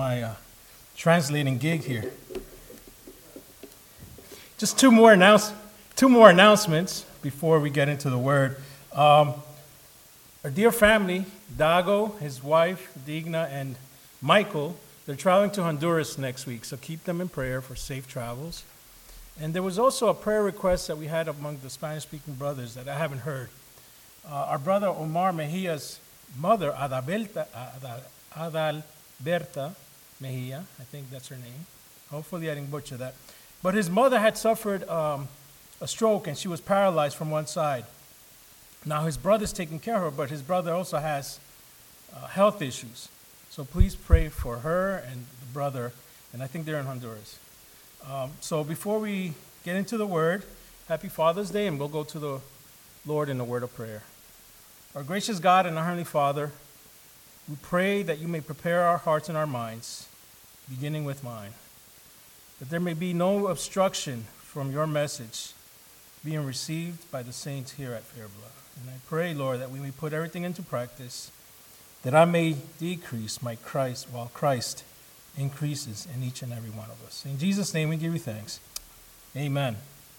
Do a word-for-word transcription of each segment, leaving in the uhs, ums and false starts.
my uh, translating gig here. Just two more announce, two more announcements before we get into the word. Um, our dear family, Dago, his wife, Digna, and Michael, they're traveling to Honduras next week, so keep them in prayer for safe travels. And there was also a prayer request that we had among the Spanish-speaking brothers that I haven't heard. Uh, our brother Omar Mejia's mother, Adalberta, Adalberta Mejia, I think that's her name. Hopefully I didn't butcher that. But his mother had suffered um, a stroke and she was paralyzed from one side. Now his brother's taking care of her, but his brother also has uh, health issues. So please pray for her and the brother, and I think they're in Honduras. Um, so before we get into the word, happy Father's Day, and we'll go to the Lord in a word of prayer. Our gracious God and our Heavenly Father, we pray that you may prepare our hearts and our minds, beginning with mine, that there may be no obstruction from your message being received by the saints here at Fairblood. And I pray, Lord, that we may put everything into practice, that I may decrease my Christ while Christ increases in each and every one of us. In Jesus' name we give you thanks. Amen.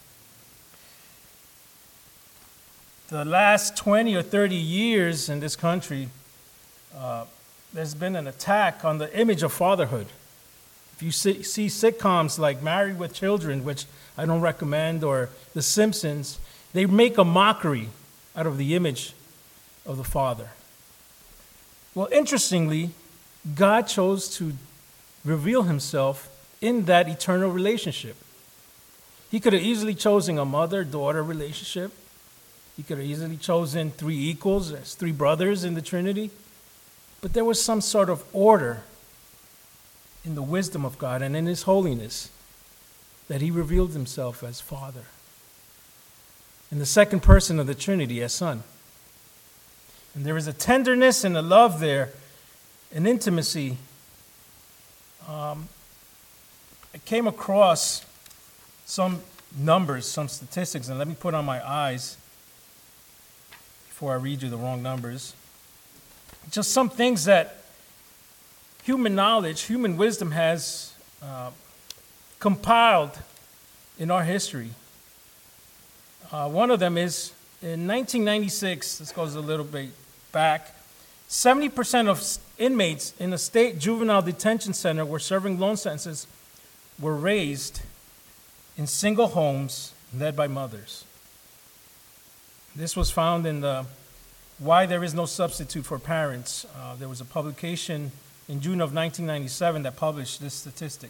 The last twenty or thirty years in this country, uh, there's been an attack on the image of fatherhood. If you see, see sitcoms like Married with Children, which I don't recommend, or The Simpsons, they make a mockery out of the image of the father. Well, interestingly, God chose to reveal himself in that eternal relationship. He could have easily chosen a mother-daughter relationship. He could have easily chosen three equals, as three brothers in the Trinity. But there was some sort of order in the wisdom of God and in his holiness that he revealed himself as Father. In the second person of the Trinity as Son. And there is a tenderness and a love there, an intimacy. Um, I came across some numbers, some statistics, and let me put on my eyes before I read you the wrong numbers. Just some things that human knowledge, human wisdom has uh, compiled in our history. Uh, one of them is in nineteen ninety-six, this goes a little bit back, seventy percent of inmates in a state juvenile detention center where serving loan sentences were raised in single homes led by mothers. This was found in the Why There Is No Substitute for Parents. Uh, there was a publication in June of nineteen ninety-seven that published this statistic.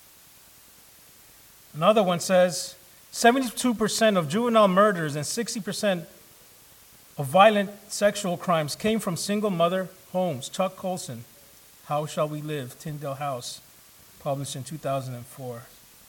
Another one says seventy-two percent of juvenile murders and sixty percent of violent sexual crimes came from single mother homes. Chuck Colson, How Shall We Live? Tyndale House, published in two thousand four.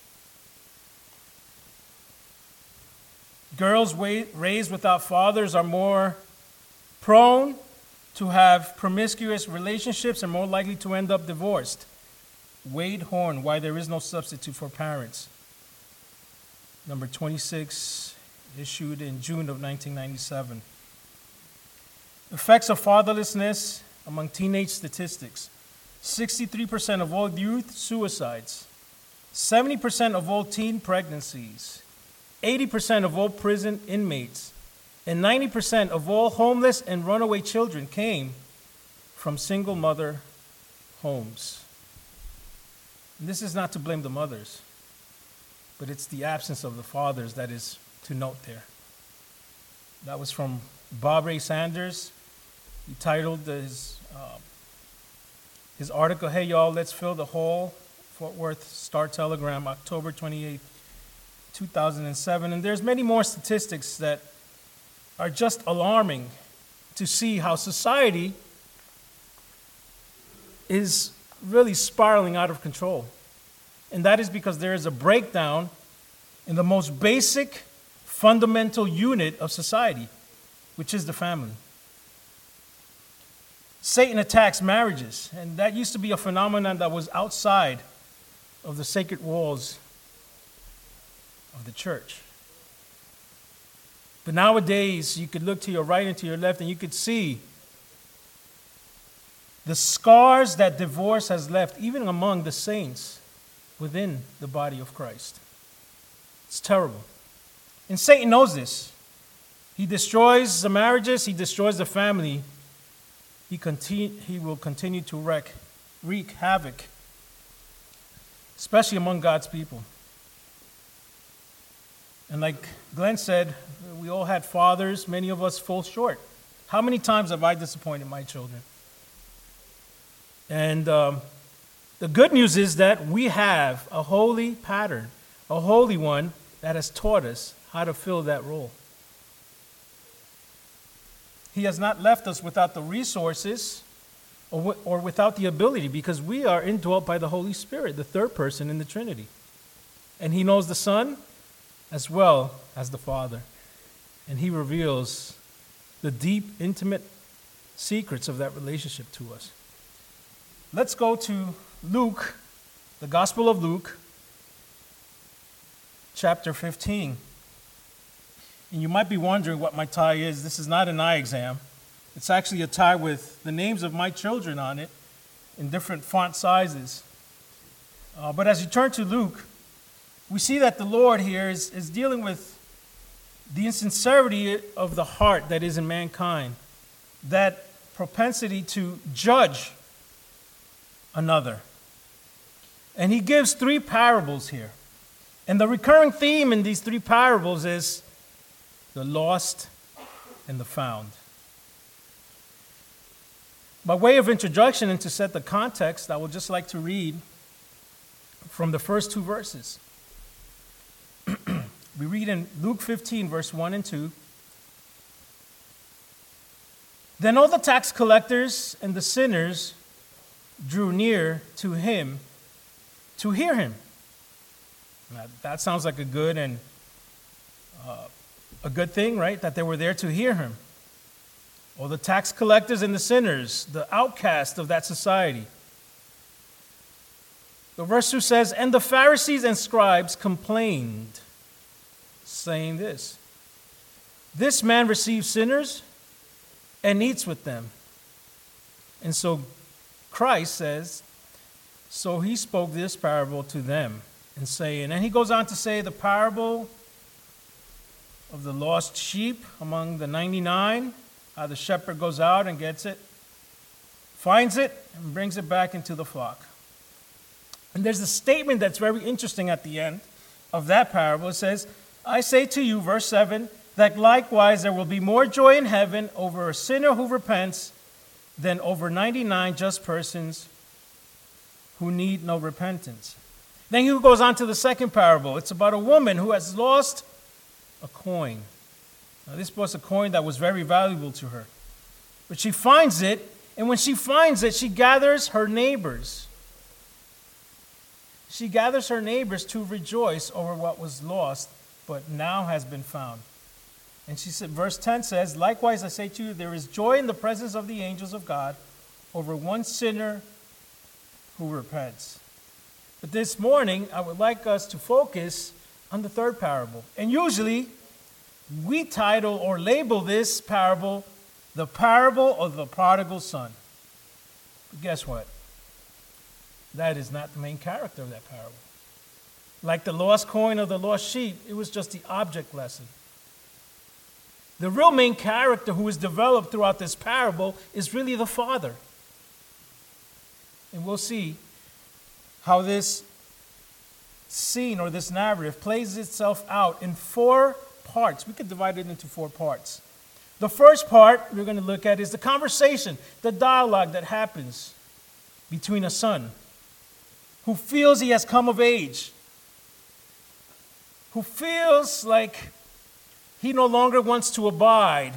Girls raised without fathers are more prone to have promiscuous relationships and more likely to end up divorced. Wade Horn, Why There Is No Substitute for Parents. Number twenty-six, issued in June of nineteen ninety-seven. Effects of fatherlessness among teenage statistics. sixty-three percent of all youth suicides. seventy percent of all teen pregnancies. eighty percent of all prison inmates. And ninety percent of all homeless and runaway children came from single mother homes. And this is not to blame the mothers, but it's the absence of the fathers that is to note there. That was from Bob Ray Sanders. He titled his, uh, his article, Hey Y'all, Let's Fill the Hole, Fort Worth Star-Telegram, October twenty-eighth, two thousand seven. And there's many more statistics that are just alarming to see how society is really spiraling out of control. And that is because there is a breakdown in the most basic, fundamental unit of society, which is the family. Satan attacks marriages, and that used to be a phenomenon that was outside of the sacred walls of the church. But nowadays, you could look to your right and to your left, and you could see the scars that divorce has left, even among the saints within the body of Christ. It's terrible. And Satan knows this. He destroys the marriages, he destroys the family. He, continue, he will continue to wreak, wreak havoc, especially among God's people. And like Glenn said, we all had fathers. Many of us fall short. How many times have I disappointed my children? And um, the good news is that we have a holy pattern, a holy one that has taught us how to fill that role. He has not left us without the resources or, w- or without the ability, because we are indwelt by the Holy Spirit, the third person in the Trinity. And he knows the Son as well as the Father. And he reveals the deep, intimate secrets of that relationship to us. Let's go to Luke, the Gospel of Luke, chapter fifteen. And you might be wondering what my tie is. This is not an eye exam. It's actually a tie with the names of my children on it in different font sizes. Uh, but as you turn to Luke, we see that the Lord here is, is dealing with the insincerity of the heart that is in mankind, that propensity to judge another. And he gives three parables here. And the recurring theme in these three parables is the lost and the found. By way of introduction and to set the context, I would just like to read from the first two verses. We read in Luke fifteen, verse one and two. Then all the tax collectors and the sinners drew near to him to hear him. Now, that sounds like a good and uh, a good thing, right? That they were there to hear him. Or the tax collectors and the sinners, the outcast of that society. The verse two says, and the Pharisees and scribes complained, saying this, this man receives sinners and eats with them. And so Christ says, so he spoke this parable to them, and saying, and he goes on to say the parable of the lost sheep among the ninety-nine, how the shepherd goes out and gets it, finds it, and brings it back into the flock. And there's a statement that's very interesting at the end of that parable. It says, I say to you, verse seven, that likewise there will be more joy in heaven over a sinner who repents than over ninety-nine just persons who need no repentance. Then he goes on to the second parable. It's about a woman who has lost a coin. Now, this was a coin that was very valuable to her. But she finds it, and when she finds it, she gathers her neighbors. She gathers her neighbors to rejoice over what was lost, but now has been found. And she said, verse ten says, likewise I say to you, there is joy in the presence of the angels of God over one sinner who repents. But this morning, I would like us to focus on the third parable. And usually, we title or label this parable, the parable of the prodigal son. But guess what? That is not the main character of that parable. Like the lost coin or the lost sheep, it was just the object lesson. The real main character who is developed throughout this parable is really the father. And we'll see how this scene or this narrative plays itself out in four parts. We could divide it into four parts. The first part we're going to look at is the conversation, the dialogue that happens between a son who feels he has come of age, who feels like he no longer wants to abide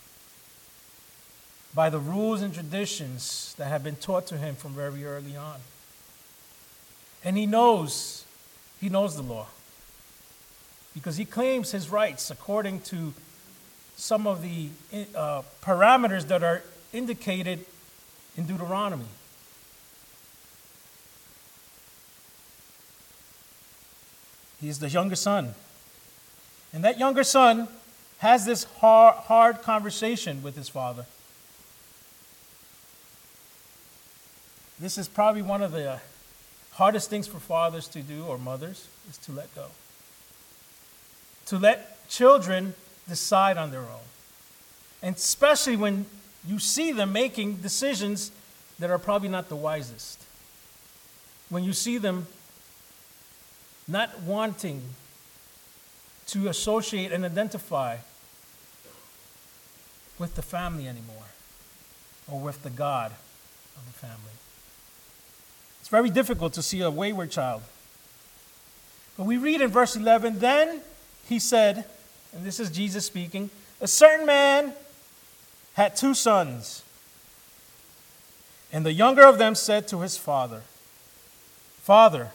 by the rules and traditions that have been taught to him from very early on. And he knows, he knows the law because he claims his rights according to some of the uh, parameters that are indicated in Deuteronomy. He is the younger son. And that younger son has this hard, hard conversation with his father. This is probably one of the hardest things for fathers to do, or mothers, is to let go. To let children decide on their own. And especially when you see them making decisions that are probably not the wisest. When you see them not wanting to associate and identify with the family anymore, or with the God of the family. It's very difficult to see a wayward child. But we read in verse eleven, then he said, and this is Jesus speaking, a certain man had two sons. And the younger of them said to his father, Father,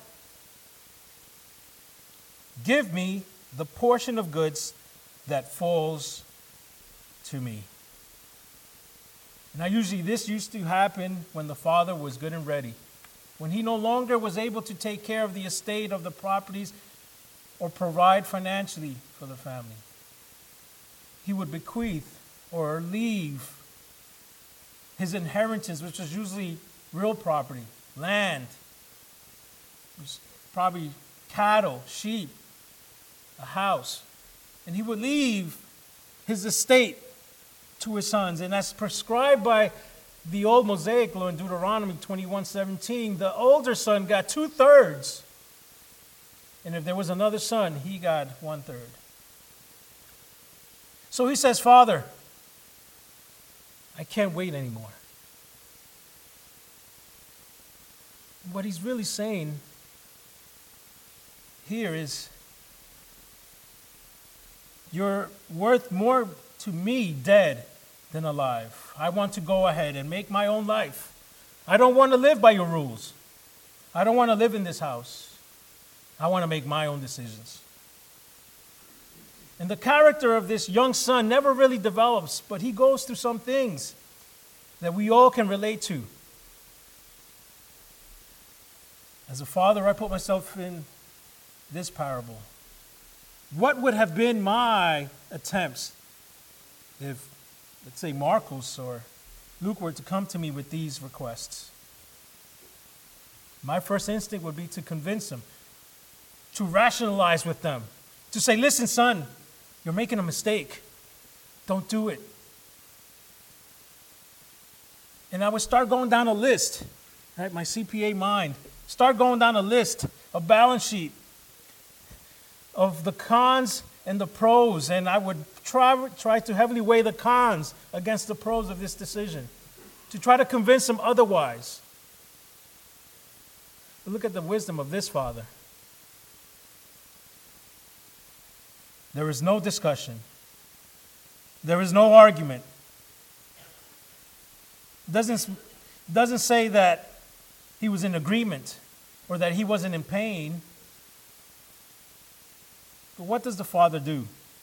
give me the portion of goods that falls to me. Now, usually this used to happen when the father was good and ready, when he no longer was able to take care of the estate, of the properties, or provide financially for the family. He would bequeath or leave his inheritance, which was usually real property, land, probably cattle, sheep, a house. And he would leave his estate to his sons. And as prescribed by the old Mosaic law in Deuteronomy twenty-one seventeen, the older son got two-thirds. And if there was another son, he got one-third. So he says, Father, I can't wait anymore. What he's really saying here is, you're worth more to me dead than alive. I want to go ahead and make my own life. I don't want to live by your rules. I don't want to live in this house. I want to make my own decisions. And the character of this young son never really develops, but he goes through some things that we all can relate to. As a father, I put myself in this parable. What would have been my attempts if, let's say, Marcos or Luke were to come to me with these requests? My first instinct would be to convince them, to rationalize with them, to say, listen, son, you're making a mistake. Don't do it. And I would start going down a list, right? My C P A mind. Start going down a list, a balance sheet of the cons and the pros, and I would try, try to heavily weigh the cons against the pros of this decision, to try to convince them otherwise. But look at the wisdom of this father. There is no discussion. There is no argument. It doesn't, doesn't say that he was in agreement or that he wasn't in pain. But what does the father do?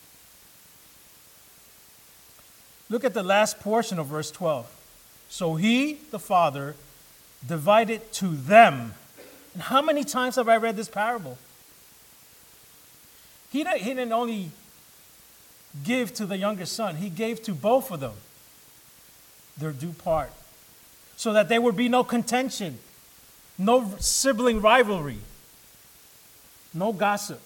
Look at the last portion of verse twelve. So he, the father, divided to them. And how many times have I read this parable? He didn't, he didn't only give to the younger son, he gave to both of them their due part, so that there would be no contention, no sibling rivalry, no gossip.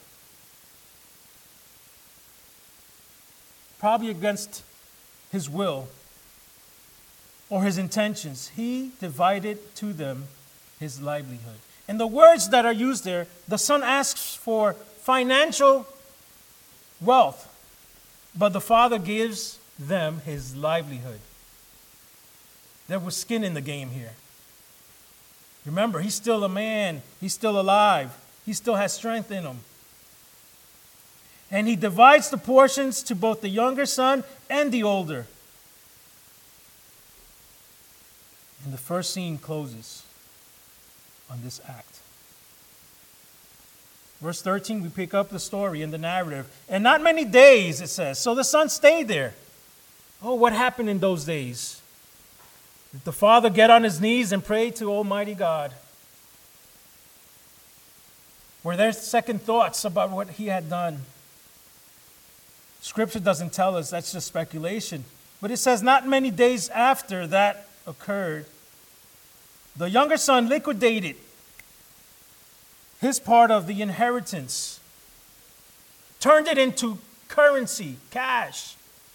Probably against his will or his intentions, he divided to them his livelihood. And the words that are used there, the son asks for financial wealth, but the father gives them his livelihood. There was skin in the game here. Remember, he's still a man. He's still alive. He still has strength in him. And he divides the portions to both the younger son and the older. And the first scene closes on this act. Verse thirteen, we pick up the story in the narrative. And not many days, it says. So the son stayed there. Oh, what happened in those days? Did the father get on his knees and pray to Almighty God? Were there second thoughts about what he had done? Scripture doesn't tell us, that's just speculation. But it says not many days after that occurred, The younger son liquidated his part of the inheritance, turned it into currency, cash.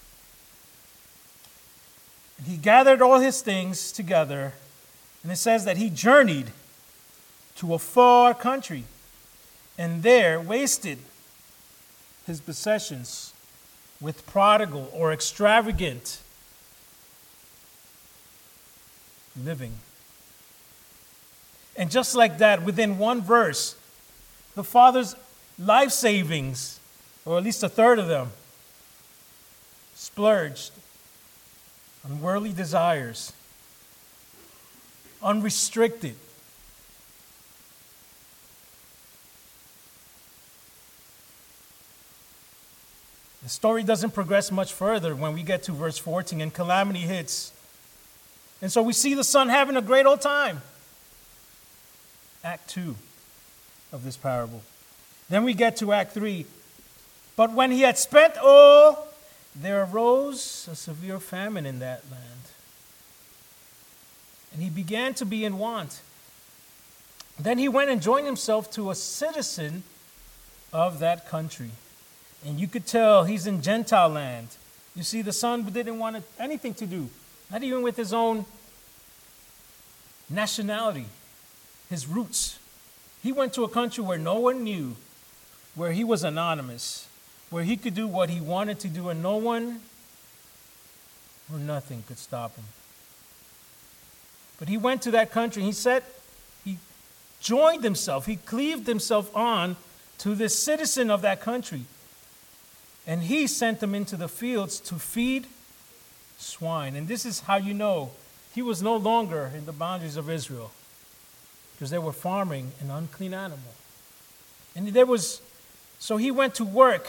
And he gathered all his things together, and it says that he journeyed to a far country and there wasted his possessions with prodigal or extravagant living. And just like that, within one verse, the father's life savings, or at least a third of them, splurged on worldly desires, unrestricted. The story doesn't progress much further when we get to verse fourteen and calamity hits. And so we see the son having a great old time. Act two of this parable. Then we get to Act three. But when he had spent all, there arose a severe famine in that land. And he began to be in want. Then he went and joined himself to a citizen of that country. And you could tell he's in Gentile land. You see, the son didn't want anything to do, not even with his own nationality, his roots. He went to a country where no one knew, where he was anonymous, where he could do what he wanted to do, and no one or nothing could stop him. But he went to that country, and he said, he joined himself, he cleaved himself on to this citizen of that country. And he sent them into the fields to feed swine. And this is how you know he was no longer in the boundaries of Israel, because they were farming an unclean animal. And there was, so he went to work.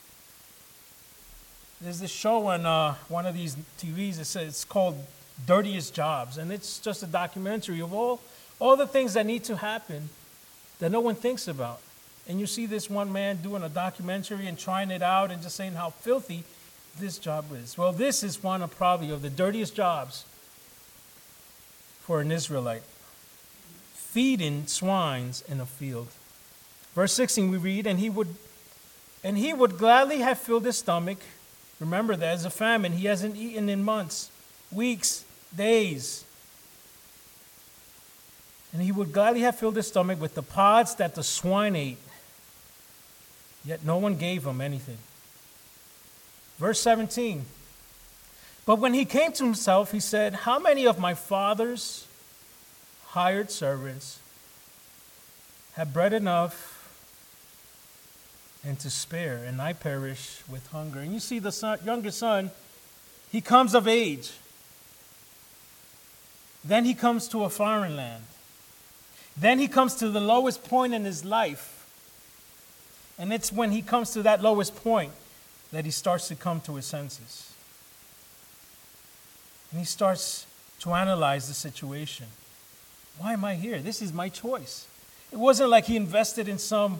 There's this show on uh, one of these T Vs that says it's called Dirtiest Jobs. And it's just a documentary of all, all the things that need to happen that no one thinks about. And you see this one man doing a documentary and trying it out and just saying how filthy this job is. Well, this is one of probably of the dirtiest jobs for an Israelite. Feeding swines in a field. Verse sixteen we read, and he would and he would gladly have filled his stomach. Remember, there's a famine. He hasn't eaten in months, weeks, days. And he would gladly have filled his stomach with the pods that the swine ate. Yet no one gave him anything. Verse seventeen. But when he came to himself, he said, how many of my father's hired servants have bread enough and to spare, and I perish with hunger? And you see the son, younger son, he comes of age. Then he comes to a foreign land. Then he comes to the lowest point in his life. And it's when he comes to that lowest point that he starts to come to his senses. And he starts to analyze the situation. Why am I here? This is my choice. It wasn't like he invested in some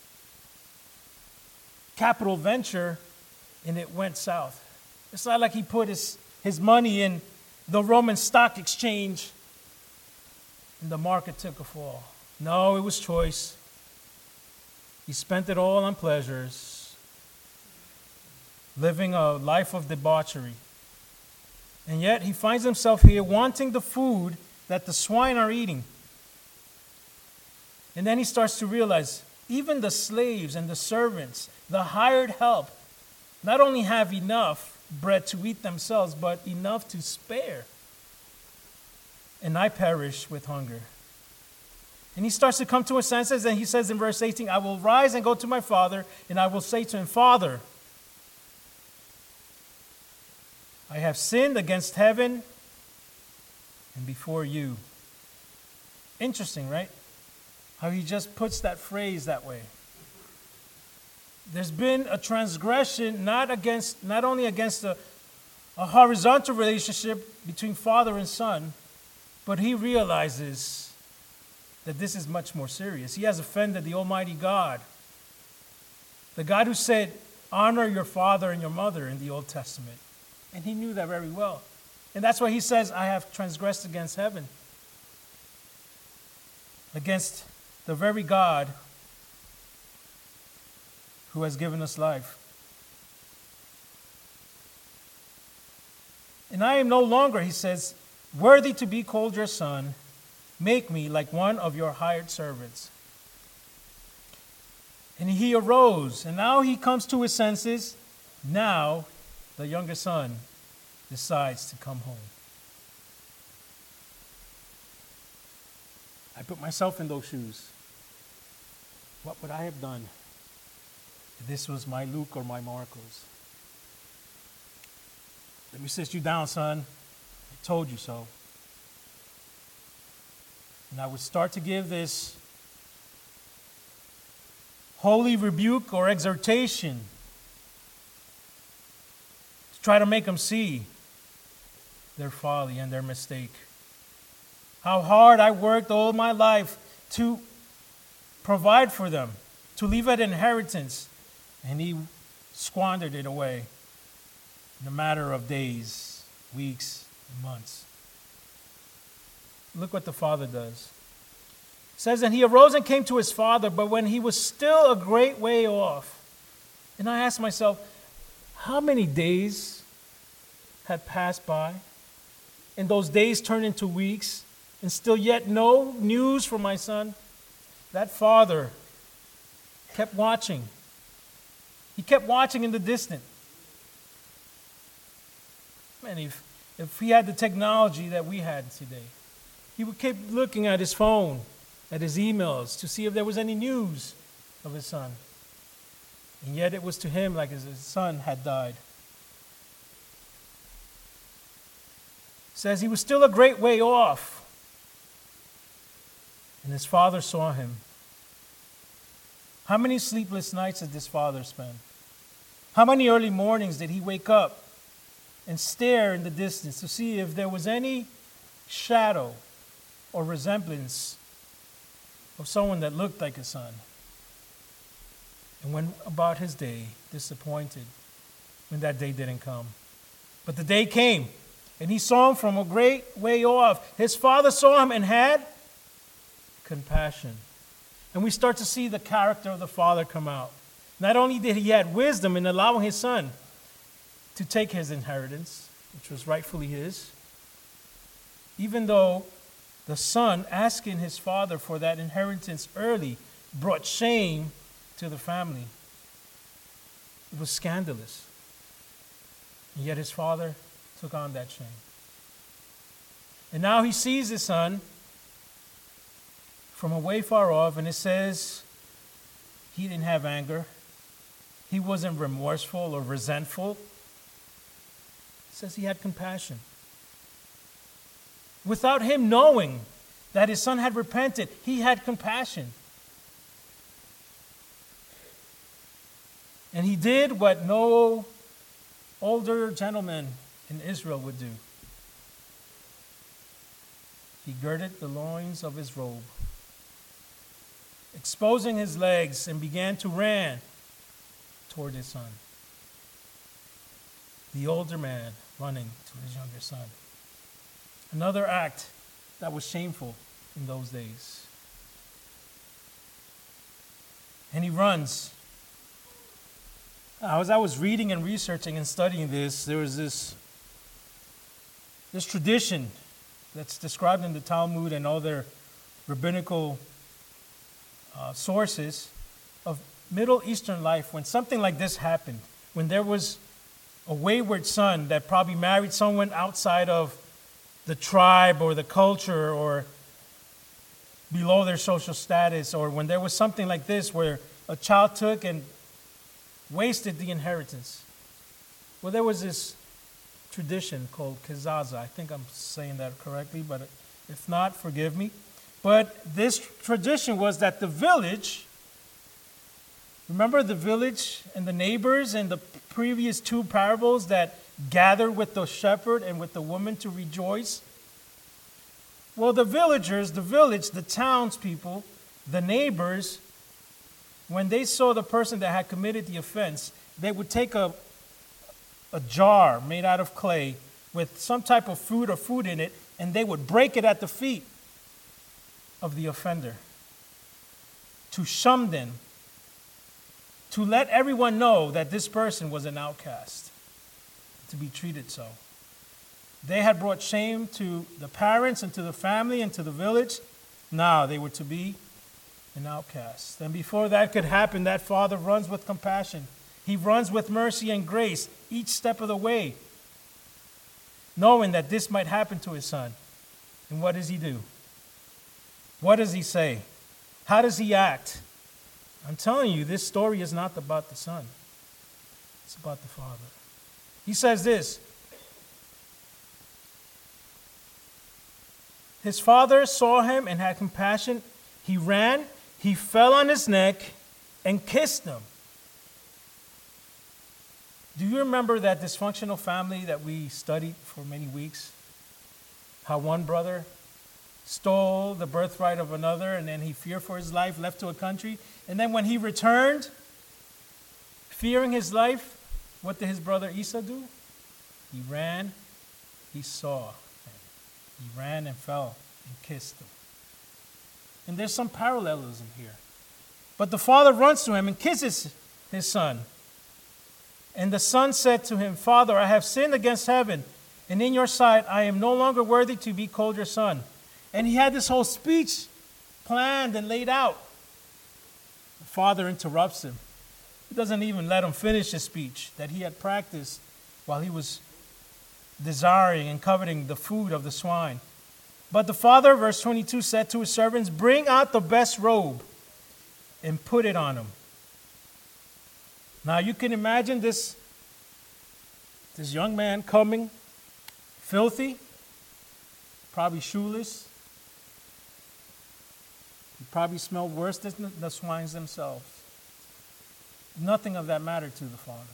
capital venture and it went south. It's not like he put his, his money in the Roman stock exchange and the market took a fall. No, it was choice. He spent it all on pleasures, living a life of debauchery. And yet he finds himself here wanting the food that the swine are eating. And then he starts to realize even the slaves and the servants, the hired help, not only have enough bread to eat themselves, but enough to spare. And I perish with hunger. And he starts to come to his senses, and he says in verse eighteen, I will rise and go to my father, and I will say to him, Father, I have sinned against heaven and before you. Interesting, right? How he just puts that phrase that way. There's been a transgression not against, not only against a, a horizontal relationship between father and son, but he realizes that this is much more serious. He has offended the Almighty God. The God who said, honor your father and your mother in the Old Testament. And he knew that very well. And that's why he says, I have transgressed against heaven. against the very God who has given us life. And I am no longer, he says, worthy to be called your son. Make me like one of your hired servants. And he arose, and now he comes to his senses. Now the younger son decides to come home. I put myself in those shoes. What would I have done if this was my Luke or my Marcos? Let me sit you down, son. I told you so. And I would start to give this holy rebuke or exhortation to try to make them see their folly and their mistake. How hard I worked all my life to provide for them, to leave an inheritance, and he squandered it away in a matter of days, weeks, and months. Look what the father does. It says, and he arose and came to his father, but when he was still a great way off. And I asked myself, how many days had passed by? And those days turned into weeks, and still yet no news from my son? That father kept watching. He kept watching in the distance. Man, if, if he had the technology that we had today, he would keep looking at his phone, at his emails, to see if there was any news of his son. And yet it was to him like his son had died. It says he was still a great way off. And his father saw him. How many sleepless nights did this father spend? How many early mornings did he wake up and stare in the distance to see if there was any shadow or resemblance of someone that looked like his son? And went about his day disappointed when that day didn't come. But the day came, and he saw him from a great way off. His father saw him and had compassion. And we start to see the character of the father come out. Not only did he have wisdom in allowing his son to take his inheritance, which was rightfully his, even though the son asking his father for that inheritance early brought shame to the family. It was scandalous. And yet his father took on that shame. And now he sees his son from away far off, and it says he didn't have anger. He wasn't remorseful or resentful. It says he had compassion. Without him knowing that his son had repented, he had compassion. And he did what no older gentleman in Israel would do. He girded the loins of his robe, exposing his legs, and began to run toward his son. The older man running to his younger son. Another act that was shameful in those days. And he runs. As I was reading and researching and studying this, there was this, this tradition that's described in the Talmud and other rabbinical uh, sources of Middle Eastern life when something like this happened, when there was a wayward son that probably married someone outside of the tribe or the culture or below their social status, or when there was something like this where a child took and wasted the inheritance. Well, there was this tradition called Kezaza. I think I'm saying that correctly, but if not, forgive me. But this tradition was that the village, remember the village and the neighbors in the previous two parables that gathered with the shepherd and with the woman to rejoice? Well, the villagers, the village, the townspeople, the neighbors, when they saw the person that had committed the offense, they would take a, a jar made out of clay with some type of fruit or food in it, and they would break it at the feet of the offender. to shun them, to let everyone know that this person was an outcast, to be treated so. They had brought shame to the parents and to the family and to the village. Now they were to be an outcast. And before that could happen, that father runs with compassion. He runs with mercy and grace each step of the way, knowing that this might happen to his son. And what does he do? What does he say? How does he act? I'm telling you, this story is not about the son. It's about the father. He says this. His father saw him and had compassion. He ran, he fell on his neck, and kissed him. Do you remember that dysfunctional family that we studied for many weeks? How one brother stole the birthright of another, and then he feared for his life, left to a country. And then when he returned, fearing his life, what did his brother Esau do? He ran, he saw him. He ran and fell and kissed him. And there's some parallelism here. But the father runs to him and kisses his son. And the son said to him, Father, I have sinned against heaven, and in your sight I am no longer worthy to be called your son. And he had this whole speech planned and laid out. The father interrupts him. He doesn't even let him finish his speech that he had practiced while he was desiring and coveting the food of the swine. But the father, verse twenty-two, said to his servants, Bring out the best robe and put it on him. Now you can imagine this, this young man coming, filthy, probably shoeless. He probably smelled worse than the swines themselves. Nothing of that mattered to the father.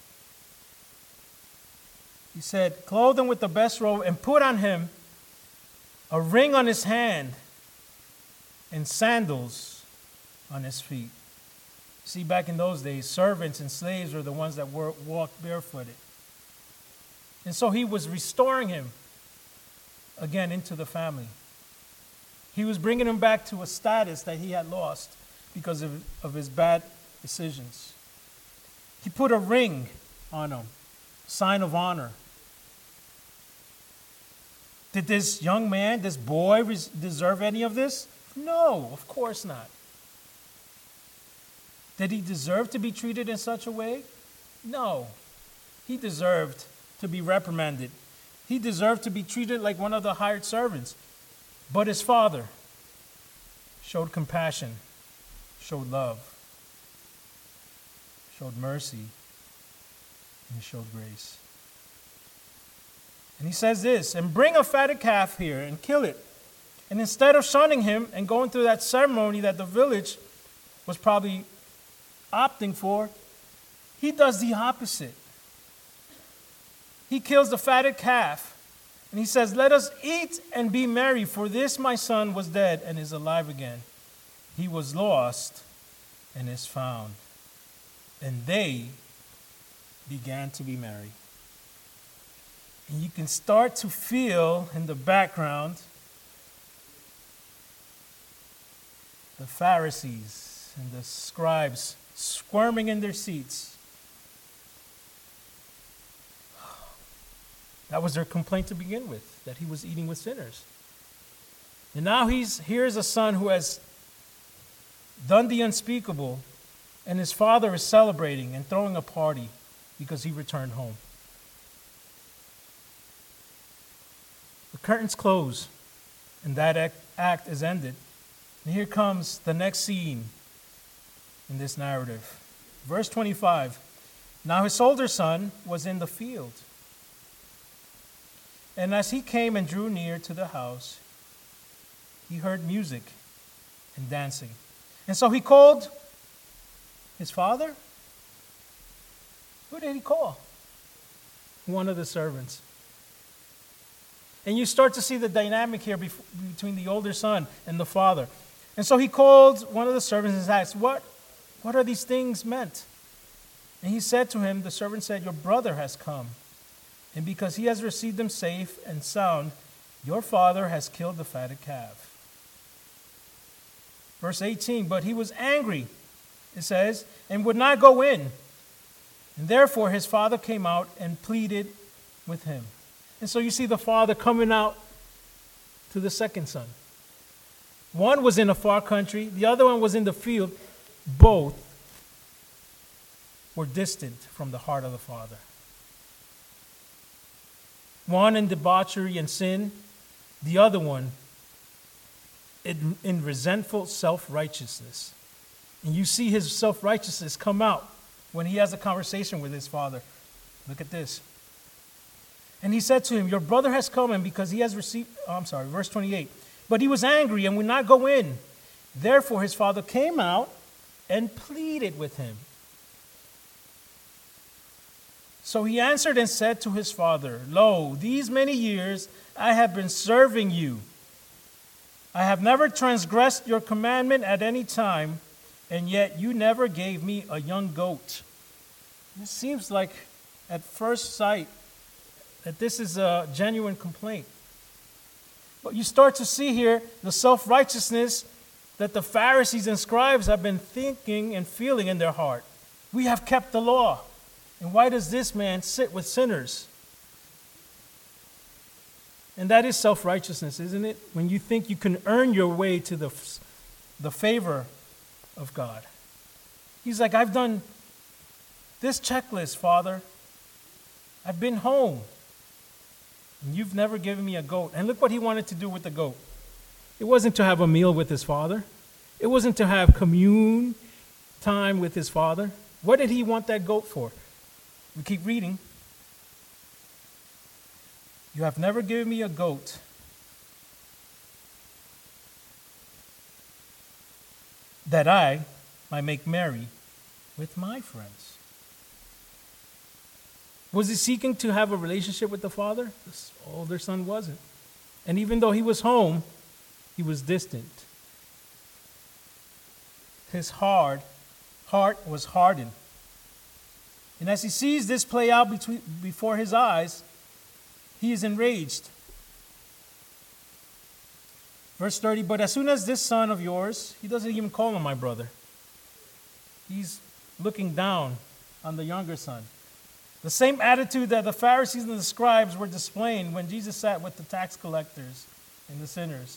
He said, Clothe him with the best robe and put on him a ring on his hand and sandals on his feet. See, back in those days, servants and slaves were the ones that were, walked barefooted. And so he was restoring him again into the family. He was bringing him back to a status that he had lost because of, of his bad decisions. He put a ring on him, sign of honor. Did this young man, this boy, res- deserve any of this? No, of course not. Did he deserve to be treated in such a way? No. He deserved to be reprimanded. He deserved to be treated like one of the hired servants. But his father showed compassion, showed love, showed mercy, and he showed grace. And he says this, and bring a fatted calf here and kill it. And instead of shunning him and going through that ceremony that the village was probably opting for, he does the opposite. He kills the fatted calf. And he says, let us eat and be merry, for this my son was dead and is alive again. He was lost and is found. And they began to be merry. And you can start to feel in the background the Pharisees and the scribes squirming in their seats. That was their complaint to begin with, that he was eating with sinners. And now he's here's a son who has done the unspeakable, and his father is celebrating and throwing a party because he returned home. The curtains close, and that act, act is ended. And here comes the next scene in this narrative. Verse twenty-five. Now his older son was in the field. And as he came and drew near to the house, he heard music and dancing. And so he called his father. Who did he call? One of the servants. And you start to see the dynamic here between the older son and the father. And so he called one of the servants and asked, what, what are these things meant? And he said to him, the servant said, your brother has come. And because he has received them safe and sound, your father has killed the fatted calf. Verse eighteen, but he was angry, it says, and would not go in. And therefore his father came out and pleaded with him. And so you see the father coming out to the second son. One was in a far country, the other one was in the field. Both were distant from the heart of the father. One in debauchery and sin, the other one in, in resentful self-righteousness. And you see his self-righteousness come out when he has a conversation with his father. Look at this. And he said to him, your brother has come, and because he has received, oh, I'm sorry, verse twenty-eight. But he was angry and would not go in. Therefore his father came out and pleaded with him. So he answered and said to his father, lo, these many years I have been serving you. I have never transgressed your commandment at any time, and yet you never gave me a young goat. It seems like at first sight that this is a genuine complaint. But you start to see here the self-righteousness that the Pharisees and scribes have been thinking and feeling in their heart. We have kept the law. And why does this man sit with sinners? And that is self-righteousness, isn't it? When you think you can earn your way to the, the favor of God. He's like, I've done this checklist, Father. I've been home. And you've never given me a goat. And look what he wanted to do with the goat. It wasn't to have a meal with his father. It wasn't to have commune time with his father. What did he want that goat for? We keep reading. You have never given me a goat. That I might make merry with my friends. Was he seeking to have a relationship with the father? The older son wasn't. And even though he was home, he was distant. His hard heart was hardened. And as he sees this play out between, before his eyes, he is enraged. Verse thirty, but as soon as this son of yours, he doesn't even call him my brother. He's looking down on the younger son. The same attitude that the Pharisees and the scribes were displaying when Jesus sat with the tax collectors and the sinners.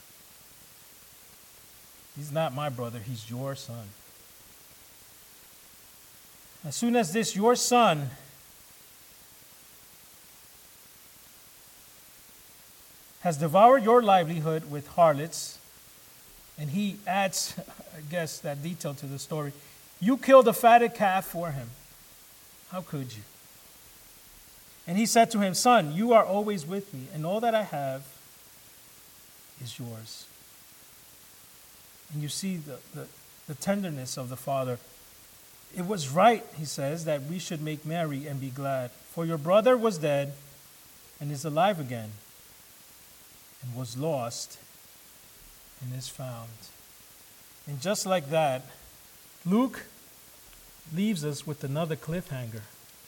He's not my brother, he's your son. As soon as this your son has devoured your livelihood with harlots, and he adds, I guess, that detail to the story. You killed a fatted calf for him. How could you? And he said to him, son, you are always with me, and all that I have is yours. And you see the, the, the tenderness of the father. It was right, he says, that we should make merry and be glad. For your brother was dead and is alive again, and was lost and is found. And just like that, Luke leaves us with another cliffhanger.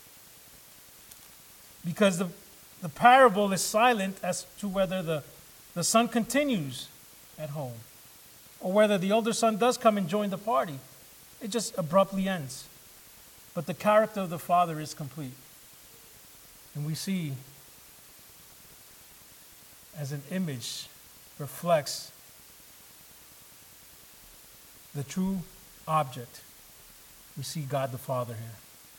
Because the, the parable is silent as to whether the, the son continues at home or whether the older son does come and join the party. It just abruptly ends. But the character of the father is complete. And we see as an image reflects the true object. We see God the Father here.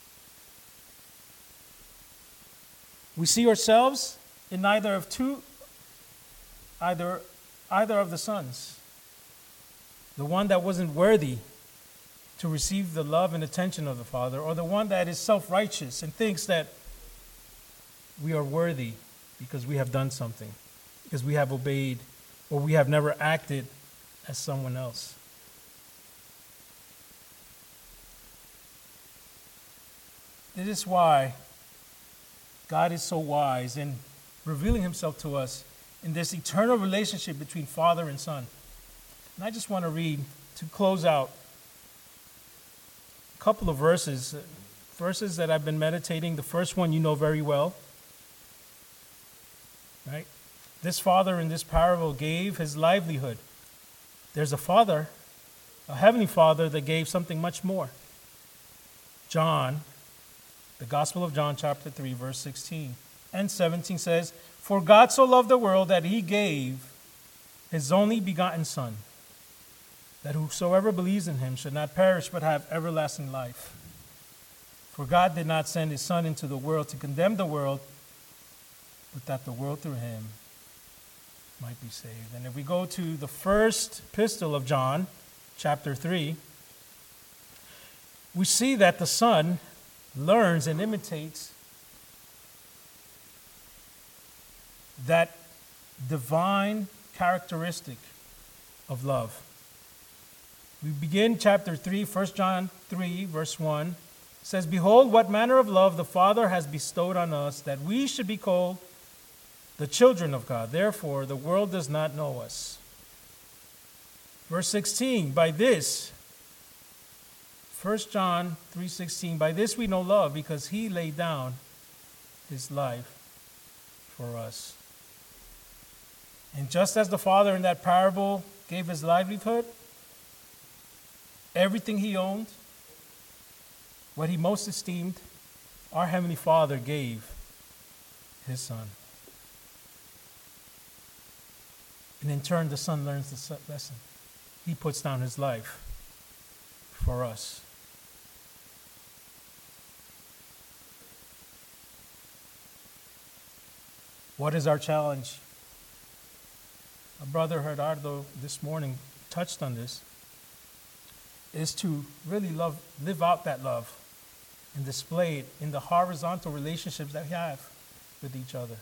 We see ourselves in neither of two, either, either of the sons. The one that wasn't worthy to receive the love and attention of the Father, or the one that is self-righteous and thinks that we are worthy because we have done something, because we have obeyed, or we have never acted as someone else. It is why God is so wise in revealing himself to us in this eternal relationship between Father and Son. And I just want to read, to close out, a couple of verses, verses that I've been meditating. The first one you know very well, right? This father in this parable gave his livelihood. There's a father a heavenly Father that gave something much more. John, the Gospel of John, chapter three, verse sixteen and seventeen says, "For God so loved the world that he gave his only begotten Son, that whosoever believes in him should not perish but have everlasting life. For God did not send his Son into the world to condemn the world, but that the world through him might be saved." And if we go to the first epistle of John, chapter three, we see that the Son learns and imitates that divine characteristic of love. We begin chapter three, First John three, verse one. It says, "Behold, what manner of love the Father has bestowed on us, that we should be called the children of God. Therefore, the world does not know us." Verse sixteen, by this, First John three sixteen, "By this we know love, because he laid down his life for us." And just as the Father in that parable gave his livelihood, everything he owned, what he most esteemed, our Heavenly Father gave his Son. And in turn, the Son learns the lesson. He puts down his life for us. What is our challenge? Our brother Gerardo this morning touched on this, is to really love, live out that love and display it in the horizontal relationships that we have with each other.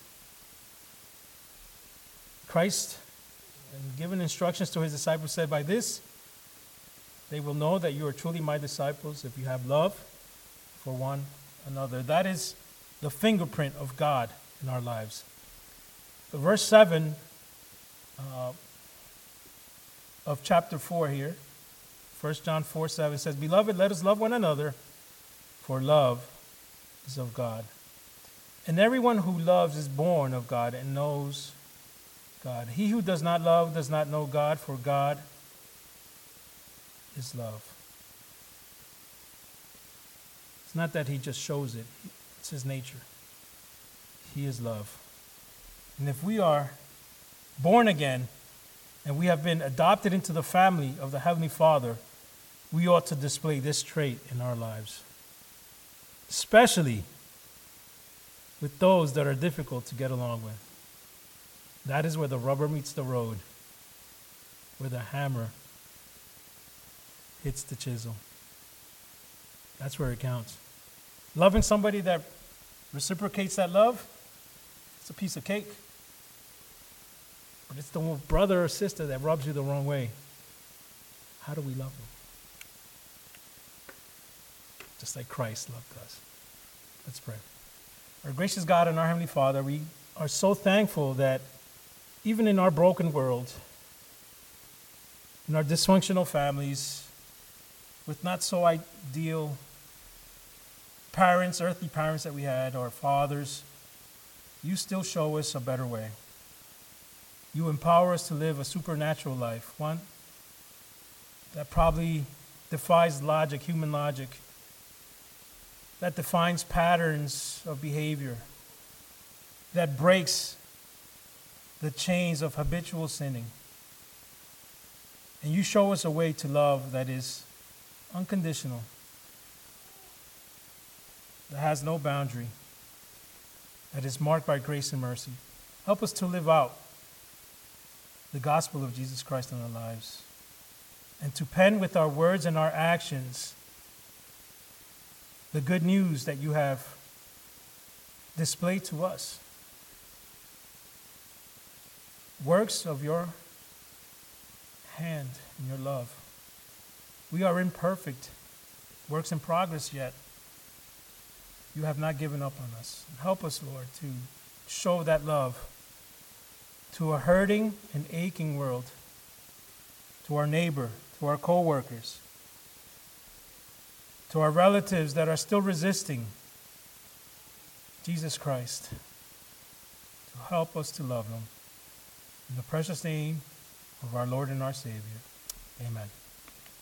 Christ, in giving instructions to his disciples, said, "By this they will know that you are truly my disciples, if you have love for one another." That is the fingerprint of God in our lives. The verse seven uh, of chapter four here, First John four seven says, "Beloved, let us love one another, for love is of God. And everyone who loves is born of God and knows God. He who does not love does not know God, for God is love." It's not that he just shows it, it's his nature. He is love. And if we are born again and we have been adopted into the family of the Heavenly Father, we ought to display this trait in our lives, especially with those that are difficult to get along with. That is where the rubber meets the road, where the hammer hits the chisel. That's where it counts. Loving somebody that reciprocates that love, it's a piece of cake. But it's the brother or sister that rubs you the wrong way. How do we love them? Just like Christ loved us. Let's pray. Our gracious God and our Heavenly Father, we are so thankful that even in our broken world, in our dysfunctional families, with not so ideal parents, earthly parents that we had, or fathers, you still show us a better way. You empower us to live a supernatural life, one that probably defies logic, human logic, that defines patterns of behavior, that breaks the chains of habitual sinning. And you show us a way to love that is unconditional, that has no boundary, that is marked by grace and mercy. Help us to live out the gospel of Jesus Christ in our lives, and to pen with our words and our actions the good news that you have displayed to us. Works of your hand and your love. We are imperfect, works in progress yet. You have not given up on us. Help us, Lord, to show that love to a hurting and aching world, to our neighbor, to our co-workers, to our relatives that are still resisting Jesus Christ. To help us to love them. In the precious name of our Lord and our Savior, amen.